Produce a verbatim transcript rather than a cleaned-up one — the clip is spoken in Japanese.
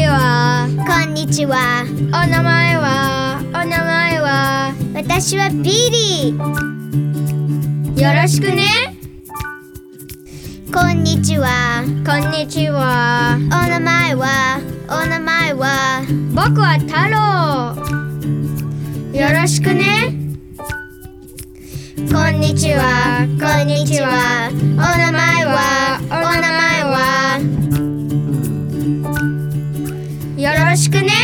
は。 こんにちは。 お名前は。お名前は。 私はビリー。 よろしくね。 こんにちは。 こんにちは。 お名前は。お名前は。 僕は太郎。よろしくね。 こんにちは。こんにちは。お名前は。お名前は。 よろしくね。